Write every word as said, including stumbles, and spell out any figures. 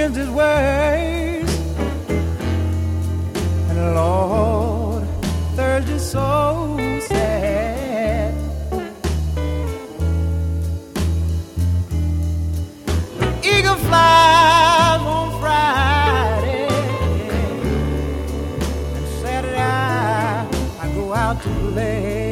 against his ways. And Lord, Thursday's so sad. The eagle flies on Friday, and Saturday I, I go out to play.